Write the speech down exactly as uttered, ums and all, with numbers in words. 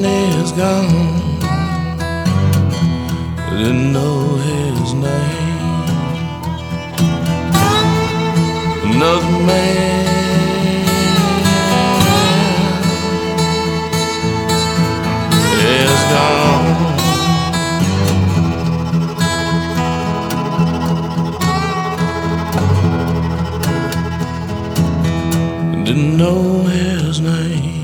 is gone. Didn't know his name. Another man is gone. Didn't know his name.